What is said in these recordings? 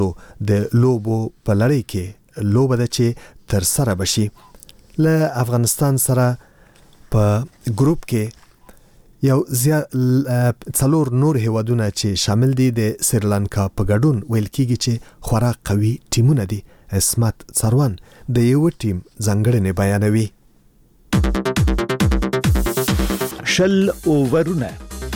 د لوبو په لړۍ کې لوبه ده چې تر سره بشي. له افغانستان سره په ګروپ کې یو څلور نور هیوادونه چې شامل دي د سریلانکا په ګډون ویل کېږي چې خورا قوي ټیمونه دي. اسمت څاروان د یو ټیم ځانګړنې بیانوي. شل اوورونه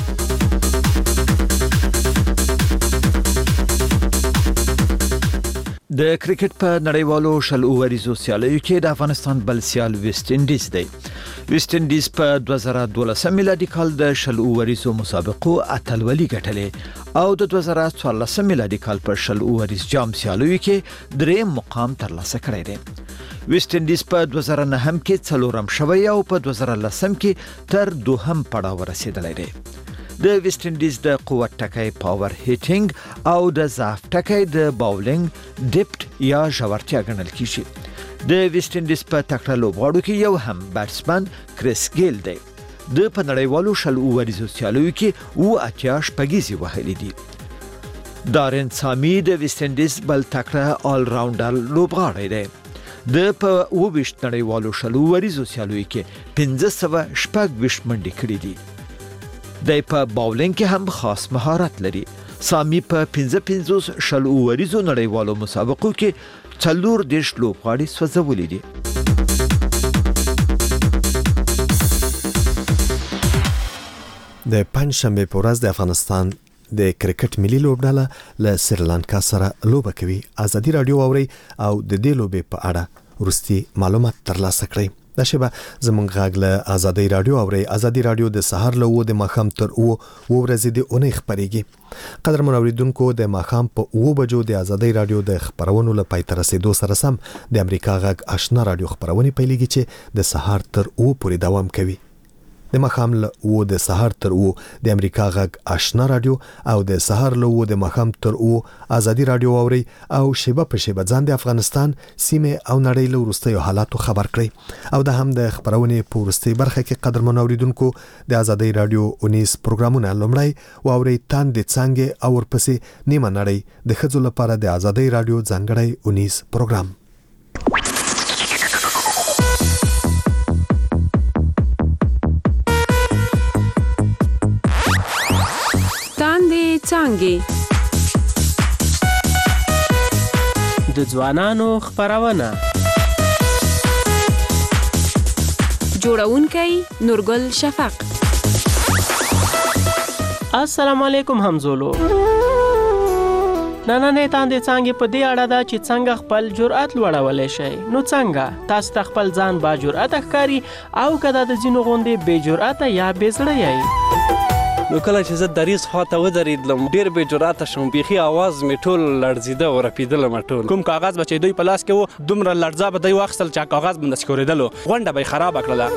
د کرکټ په نړیوالو شل اووریزو سیالیو کې د افغانستان بل سیال ویسټ انډیز دی. ویسټ انډیز په 2012 میلادي کال د شل اووریزو مسابقو اتلولي ګټلې او د 2014 میلادي کال په شل اووریز جام سیالیو کې دریم مقام ترلاسه کړی دی. ویسټ انډیز په 2009 کې څلورم شوی او په 2010 کې تر دوهم پړاو رسیدلی دی. د ویسټ انډیز د قوت ټکی پاور هیټینګ او د ضعف ټکی د باولینګ ډیپټ یا ژورتیا ګڼل کیږي. د ویسټ انډیز په تکړه لوبغاړو کې یو هم بیټسمن کریس ګیل دی. د په نړیوالو شل اووریزو سیالیو کې اتیا شپږیزې وهلې دي. دارن سامي د ویسټ انډیز بل تکړه آل راونډر لوبغاړی دی. د په 22 نړیوالو شل اووریزو سیالیو کې 1526 منډې کړې دي. د په باولینګ کې هم خاص مهارت لري. سامي په 55 شل اووریزو نړیوالو مسابقو کې 40 لوبغاړي سوځولي دي. د پنځشنبه په ورځ د افغانستان د کرکټ ملي لوبډله له سریلانکا سره لوبه کوي. ازادي رادیو اوري او د دې لوبې په اړه ورستي معلومات ترلاسه کړئ. دا شبه زمونږ غږ له ازادي رادیو اوري. ازادي رادیو د سحر له 9 د ماښام تر 9 ورځې د اونۍ خبريږي. قدرمن اوریدونکو د ماښام په 9 بجو د ازادي رادیو د خبرونو له پای تر رسیدو سره سم د امریکا غږ آشنا رادیو خبرونه پیلېږي چې د سحر تر 9 پورې دوام کوي. د ماښام له 9 د سحر تر 9 د امریکا غږ آشنا رادیو او د سحر له 9 د ماښام تر 9 ازادي رادیو اوري او شیبه په شیبه ځان د افغانستان سیمه او نړۍ له وروستیو حالاتو خبر کړئ. او د هم د خبرونې په وروستي برخه کې قدرمن اوریدونکو د ازادي رادیو 19 پروګرامونه لومړی واوري تاند څنګه او ورپسې نیمه نړۍ د خځو لپاره د ازادي رادیو ځانګړی 19 پروګرام. څنګه د ځوانانو خبرونه جوړونکي نورګل شفق. السلام علیکم همزولو. نننې تاندې څنګه په دې اړه دا چې څنګه خپل جرأت لوړولای شي. نو څنګه تاسو خپل ځان با جرأت ښکاری او کله د ځینو غوندې بے جرأت یا بے زړه یې. نو کله چې زه دریز خواته ودرېدلم ډېر بې جرأته شوم. بیخي اواز مې ټول لړزېده او رپېدلم ټول. کوم کاغذ به چې دوی په لاس کې و دومره لړزه به دوی واخیستل چې کاغذ به داسې ښورېدلو. غونډه به یې خرابه کړله.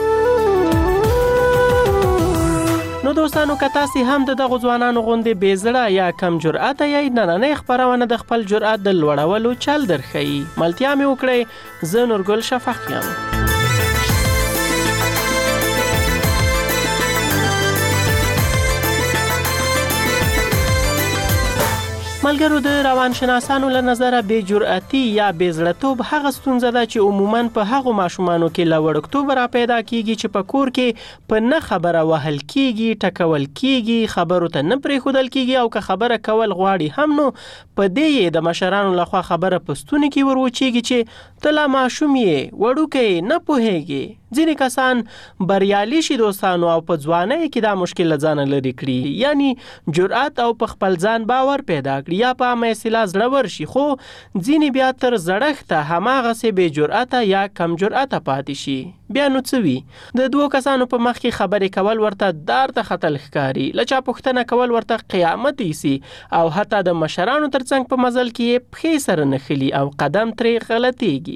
نو دوستانو که تاسې هم د دغو ځوانانو غوندې بې زړه یا کم جرأته یئ نننۍ خپرونه د خپل جرأت د لوړولو چل درښیي. ملتیا مې وکړئ. زه نورګل شفق یم. ملګرو د روانشناسانو له نظره بې جرأتي یا بې زړه‌توب هغه ستونزه ده چې عموماً په هغو ماشومانو کې له وړکتوبه را پیدا کیږي چې په کور کې په نه خبره وهل کیږي، ټکول کیږي، خبرو ته نه پرېښودل کیږي او که خبره کول غواړي هم نو په دې یې د مشرانو لخوا خبره په ستوني کې وروچیږي چې ته لا ماشوم یې، وړوکی نه پوهیږي. ځینې کسان بریالي شي دوستانو او په ځوانۍ کې دا مشکل له ځانه لرې کړي، یعنی جرأت او په خپل ځان باور پیدا کړي یا په عامه اصطلاح زړور شي. خو ځینې بیا تر زړښته هماغسې بې جرأته یا کم جرأته پاتې شي. بیا نو څه وي؟ د دوو کسانو په مخ کې خبرې کول ورته دار ته ختل ښکاري، له چا پوښتنه کول ورته قیامت ایسي او حتی د مشرانو تر څنګ په مزل کې یې پښې سره نښلي او قدم ترې غلطیږي.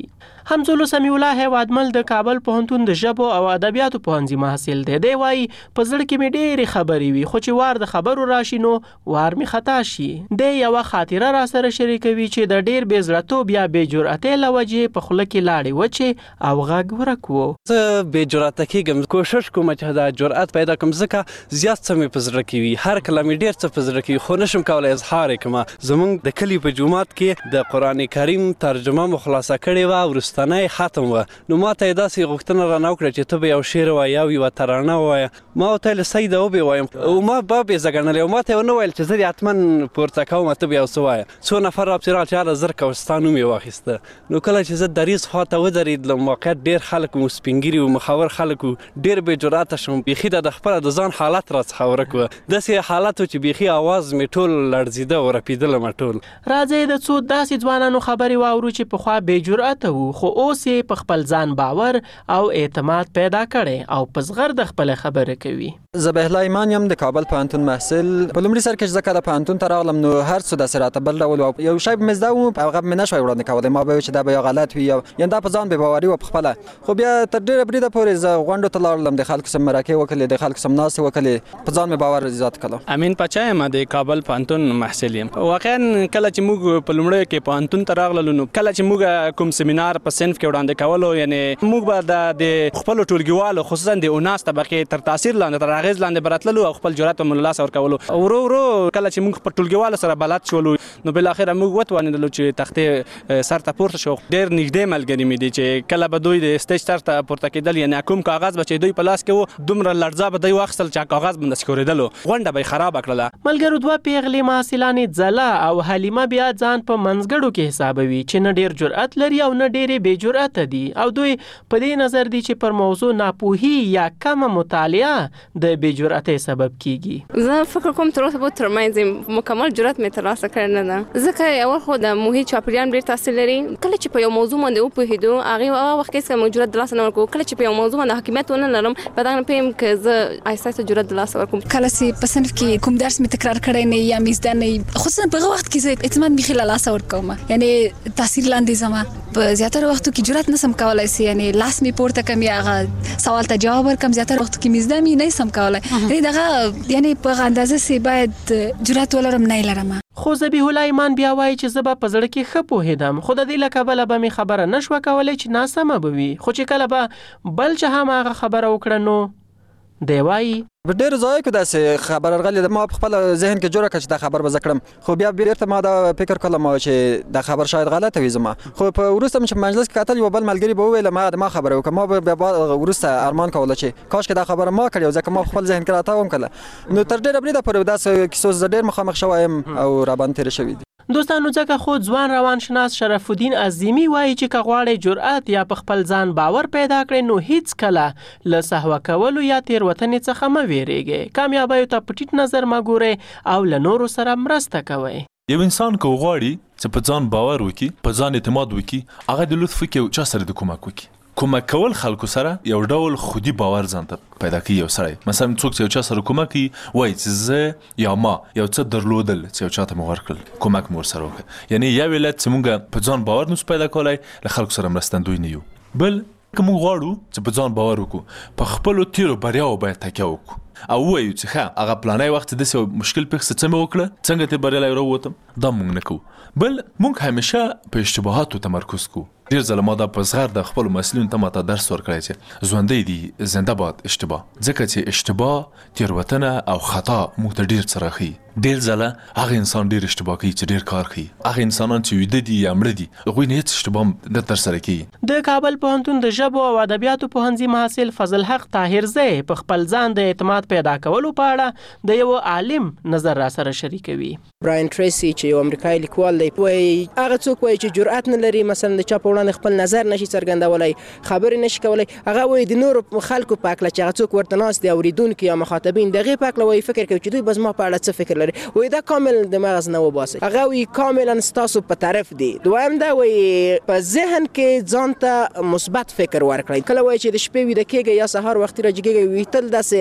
حمزه سمیع الله هیوادمل د کابل پوهنتون د ژبو او ادبیاتو پوهنځي محصل دی. دی وایي په زړه کې مې ډېرې خبرې وي خو چې وار د خبرو راشي نو وار مې خطا شي. دی یوه خاطره را سره شریکوي چې د ډېر بې زړه‌توب یا بې جرأتۍ له وجې په خوله کې لاړې وچې او غږ ورک و. زه بې جرأته کېږم، کوشش کوم چې دا جرأت پیدا کړم ځکه زیات څه مې په زړه کې وي، هر کله مې ډېر څه په زړه کې وي خو نشم کولی اظهار یې کړم. زموږ د کلي په جومات کې د قرآن کریم ترجمه مو خلاصه کړې وه، وروستنی ختم وه. نو ما ته یې داسې غوښتنه رانه وکړه چې ته به یو شعر ووایې او یوه ترانه ووایه. ما ورته ویل صحیح ده وبې وایم او ما به بېزه ګڼلې او ما ته یې ونه ویل چې زه دې حتما پورته کوم ته به یو څه وایه. څو نفر راپسې راغلل چې هله زر کوه ستا نوم یې واخیسته. نو کله چې زه دریځ خواته ودرېدلم واقعیت ډېر خلک مو سپین ږیري وو، مخور خلک وو، ډېر بې جرأته شوم. بیخي د خپله د ځان حالت راڅخه ورک وه، داسې حالت و چې بیخي اواز مې ټول لړزېده او رپېدلم ټول. راځئ د څو داسې ځوانانو خبرې واورو چې پخوا بې جرأته وو خو اوس یې په خپل ځان باور او اعتماد پیدا کړی او په زغر د خپلې خبرې کوي. ذبیح الله ایمان یم د کابل پوهنتون محصل. په لومړي سر کې چې زه کله پوهنتون ته راغلم نو هر څه داسې راته بل ډول و. یو شی به مې زده و هغه به مې نه شوی وړاندې کولی، ما به ویل چې دا به یو غلط وي یا دا په ځان بې باوري وه پخپله. خو بیا تر ډېره بریده پورې زه غونډو ته لاړلم، د خلکو سره مرکې وکړلې، د خلکو سره ناستې وکړلې، په ځان مې باور زیات کړی. امین پاچا یم د کابل پوهنتون محصل یم. واقعا کله چې موږ په لومړیو کې پوهنتون ته راغللو نو کله چې موږ کوم سیمینار په صنف کې وړاندې کولو یعنې موږ به د خپلو ټولګیوالو خصوصا د اوناس طبقې تر تاثیر لاندې تر اغېز لاندې به راتللو او خپل جرأت به مو له لاسه ورکولو. ورو ورو کله چې موږ په ټولګیوالو سره بلد شولو نو بالاخره موږ وتوانېدلو چې تختې سر ته پورته شو. ډېر نږدې ملګري مې دي چې کله به دوی د سټیج سر ته پورته کېدل یعنې کوم کاغذ به چې دوی په لاس کې و دومره لړزه به دوی واخیستل چې کاغذ به داسې ښورېدلو، غونډه به یې خرابه کړله. ملګرو دوه پیغلې محصلانې ځله او حلیمه بیا ځان په منځګړو کې حسابوي چې نه ډېر جرأت لري او نه ډېرې بې جرأته دي او دوی په دې نظر دي چې پر موضوع ناپوهي یا کمه مطالعه د بې جرأتۍ سبب کیږي. زه فکر کوم تر اوسه به ترمنځ مکمل جرأت مې ترلاسه کړی نه ده، ځکه اول خو د محیط چاپېریال ډېر تاثیر لري. کله چې په یو موضوع باندې وپوهېدو هغې وخت کې هېڅکله موږ جرأت ترلاسه نه ورکوو. کله چې په یو موضوع باندې حاکمیت ونه لرم په دغه نه پوهېږم که زه آهسته آهسته جرأت ترلاسه ورکوم. کله چې په صنف کې کوم درس مې تکرار کړی نه یا مې زده نه خصوصا په هغه وخت کې زه اعتماد بیخي له لاسه ورکوم، یعنې تاثیر لاندې ځم. په زیاتره وختو کې جرأت نسم کولی سي، یعنې لاس مې پورته کړم یا هغه سوال ته جواب ورکړم. زیاتره وختو کې مې زده مې نه سم کولی، یعنې دغه یعنې په هغه اندازه سي باید جرأت ولرم نه یې لرم. خو ذبیح الله ایمان بیا وایي چې زه به په زړه کې ښه پوهېدم خو د دې له کبله به مې خبره نه شوه کولی چې ناسمه به وي، خو چې کله به بل چا هم هغه خبره وکړه نو دی وایي په ډېرو ځایو کې داسې خبر راغلی ده. ما په خپله ذهن کې جوړه کړه چې دا خبر به زه کړم، خو بیا بېرته ما دا فکر کړم چې دا خبر شاید غلطه وي زما. خو په وروسته مې چې په مجلس کې کتل یو بل ملګري به وویل ما خبره وکړه، ما به بیا وروسته ارمان کوله چې کاشکې دا خبره ما کړې ځکه ما خپل ذهن کې راته هم کړله. نو تر ډېره بریده پورې داسې کیسو زه ډېر مخامخ شوی یم او راباندې تېرې شوي دي. دوستانو ځکه خو ځوان روانشناس شرف الدین عظیمی وایي چې که غواړئ جرأت یا په خپل ځان باور پیدا کړئ نو هیڅ کله له سهوه کولو یا تېروتنې څخه مه ویرېږئ، کامیابیو ته په ټیټ نظر مه ګورئ او له نورو سره مرسته کوئ. یو انسان که غواړي چې په ځان باور وکړي، په ځان اعتماد وکړي، هغه د لطف کې چا سره د کومک وکړي. کومک کول خلکو سره یو ډول خودي باور ځان ته پیدا کوي. یو سړی مثلا څوک چې یو چا سره کومک کوي وایي چې زه یا ما یو څه درلودل چې یو چا ته مې ورکړل، کومک مې ورسره وکړ. یعنې یو علت چې موږ په ځان باور نشو پیدا کولی له خلکو سره مرستندوی نه یو. بل که موږ غواړو چې په ځان باور وکړو په خپلو تیرو بریاو باید تکیه وکړو او ووایو چې ښه هغه پلانی وخت داسې یو مشکل پیښ څه مې وکړه، څنګه ته بریالی راووتم، دا موږ نه کوو. بل موږ همیشه په اشتباهاتو تمرکز کوو. ډېر ځله ما دا په زغر د خپلو محصلینو ته ماته درس ورکړی چې ژوندی دي زنده باد اشتباه، ځکه چې اشتباه تېروتنه او خطا موږ ته ډېر څه راښیي. ډېر ځله هغه انسان ډېر اشتباه کوي چې ډېر کار کوي. هغه انسانان چې ویده دي یا مړه دي هغوی نه هېڅ اشتباه نه ترسره کوي. د کابل پوهنتون د ژبو او ادبیاتو پوهنځي محصل فضل حق طاهرزی په خپل ځان د اعتماد پیدا کولو په اړه د یو عالم نظر را سره شریکوي. براین ټریسی چې یو امریکایي لیکوال دی وایي هغه څوک وایي چې جرأت نه لري مثلا د چا په وړاندې خپل نظر نشي څرګندولی، خبرې نشي کولی، هغه وایي د نورو خلکو په هکله چې هغه څوک ورته ناست دي اورېدونکي یا مخاطبین د هغې په هکله وایي فکر کوي چې دوی به زما په اړه څه فکر لري. وایي دا کامل د مغز نه وباسئ. هغه وایي کاملا ستاسو په طرف دی. دویم دا وایي په ذهن کې ځان ته مثبت فکر ورکړئ. کله وایي چې د شپې ویده کېږئ یا سهار وختي راجګېږئ وایي تل داسې انځورول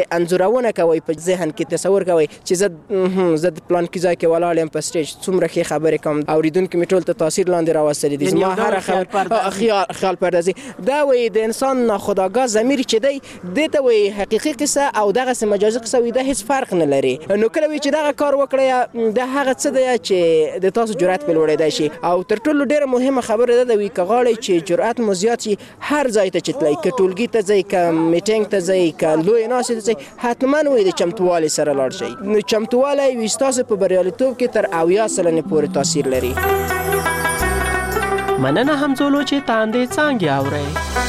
ارزونه کوئ په ذهن کې تصور کوئ چې زه د پلان کې ځای کې ولاړ یم په سټیج څومره ښې خبرې کوم اوریدونکي مې ټول ته تاثیر لاندې راوستلي دي زما هره خبره خیال پردازي دا وایي د انسان ناخودآګاه ضمیر چې دی دې ته وایي حقیقي قصه او دغسې مجازي قصه وایي دا هېڅ فرق نه لري نو کله وایي چې دغه کار وکړئ دا هغه څه دی چې د تاسو جرأت پرې لوړېدی شي او تر ټولو ډېره مهمه خبره دا ده وي که غواړئ چې جرأت مو زیات شي هر ځای ته چې تلئ که ټولګي ته ځئ که میټینګ ته ځئ که لویې ناستې ته ځئ حتما وایي د چمتووالي سره لاړ شئ نو چمتووالی وي ستاسو په بریالیتوب کې تر 80 سلنې پورې تاثیر لري مننه همزولو چې تاندې څانګې اورئ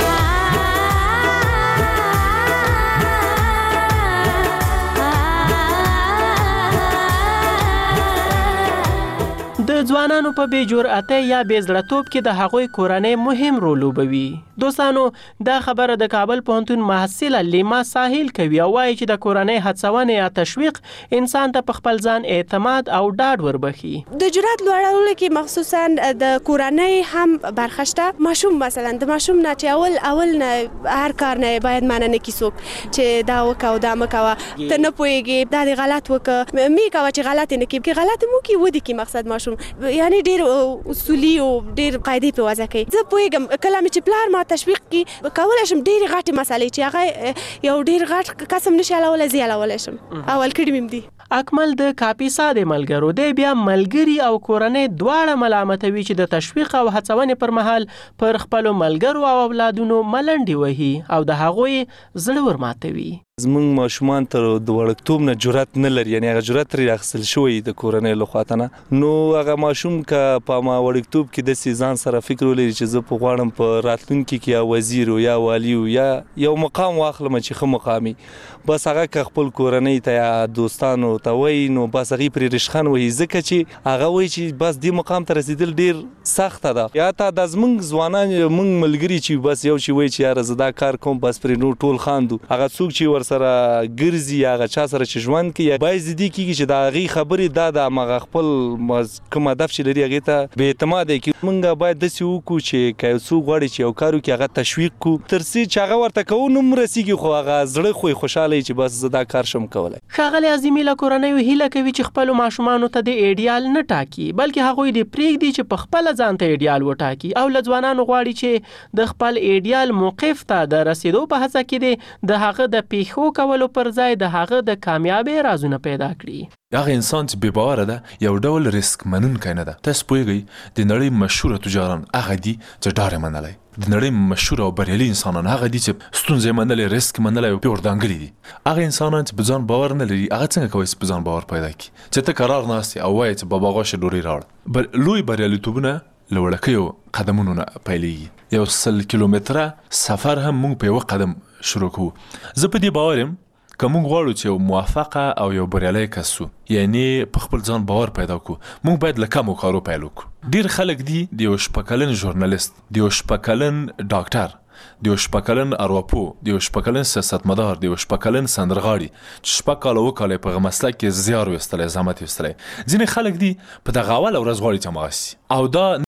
د ځوانانو په بې جرأتۍ یا بې زړه‌توب کې د هغوی کورنۍ مهم رول لوبوي. دوستانو دا خبره د کابل پوهنتون محصله لیما ساحل کوي او وایي چې د کورنۍ هڅونې یا تشویق انسان ته په خپل ځان اعتماد او ډاډ وربخي. د جرأت لوړولو کې مخصوصا د کورنۍ هم برخه شته. ماشوم مثلا د ماشوم نه چې اول نه هر کار نه باید مننه کی څوک چې دا وکاو دا مکاوه ته نه پوهیږي دا دی غلط وکه می کاوه چې غلط نه کی غلط مو کی ودی کی مقصد ماشوم یعنی ډیر اصولي او ډیر قاعده په وځه کوي. زه پوهیږم کله چې پلار ما تشویق کی کولای شم ډیر غټي مسالې چې هغه یو ډیر غټ قسم نشي علاوه زیاله شم اول کړي مم دي. اکمل د کاپیسا د ملګرو دی بیا ملګری او کورنۍ دواړه ملامتوي چې د تشویق او هڅونې پر مهال پر خپل ملګرو او اولادونو ملنډي وهي او د هغوی زړه ورماتوي. زمونږ ماشومان تر د وړکتوب نه جرأت نه لري یعنی هغه جرأت ترې اخیستل شوی د کورنۍ لخوا نه نو هغه ماشوم که په ما وړکتوب کې داسې ځان سره فکر ولري چې زه په غواړم په راتلونکي کې یا وزیر یا والی یا یو مقام واخلم چې ښه مقامي بس هغه که خپل کورنۍ ته یا دوستانو ته وایي نو بس هغې پرې رشخند وهي ځکه چې هغه وایي چې بس دې مقام ته رسېدل ډېر سخته ده. یا تا دا زمونږ ځوانان مونږ ملګري چې بس یو چې وایي چې یاره زه دا کار کوم بس پرې نور ټول خاندو هغه څوک چې سره ګرځي هغه چا سره چې ژوند کوي باید دې کېږي چې د هغې خبرې دا د هماغه خپل کوم هدف چې لري هغې ته بې اعتماده کړي. موږ باید داسې وکړو چې که یو څوک غواړي چې یو کار وکړي هغه تشویق کړو تر څو چې هغه ورته کوو نو هم رسېږي خو هغه زړه خو یې خوشحاله چې بس زه دا کار شم کولی. ښاغلي عظیمي له کورنیو هیله کوي چې خپلو ماشومانو ته د ایډیال نه ټاکي بلکې هغوی دې پرېږدي چې په خپله ځان ته ایډیال وټاکي او له ځوانانو غواړي چې د خپل ایډیال موقف ته د رسېدو په هڅه کې دې د هغه د پیښو کولو پر ځای د هغه د کامیابی رازونه پیدا کړي. هغه انسان چې بې باوره ده یو ډول ریسک منونکی نه ده. تاسو پوهیږئ د نړۍ مشهوره تجاران هغه دي چې ډار یې منلی د نړۍ مشهوره او بریالي انسانان هغه دي چې ستونزې منلی ریسک منلی او پې ورډانګلي دي. هغه انسانان چې په ځان باور نه لري هغه څنګه کولی چې په ځان باور پیدا کړي چې ته قرار ناست یې او وایې چې بابا غوښې ډوډۍ راوړه. لوی بریالیتوبونه له وړکیو قدمونو نه پیلېږي. 100 کیلومتره سفر هم موږ په یوه قدم شروع کوو. زه په دې باور یم که موږ غواړو چې یو موفقه او یو بریالی کس سو یعنی په خپل ځان باور پیدا کړو موږ باید له کمو کارو پیل وکړو. ډېر خلک دي د یو شپږ کلن ژورنالیست د یو شپږ کلن ډاکټر د یو شپږ کلن ارواپوه د یو شپږ کلن سیاستمدار د یو شپږ کلن سندرغاړي چې شپږ کاله اووه کاله یې په هغه مسلک کې زیار ویستلی زحمت ویستلی. ځینې خلک دي په دغه اوله ورځ غواړي چې همغسې او دا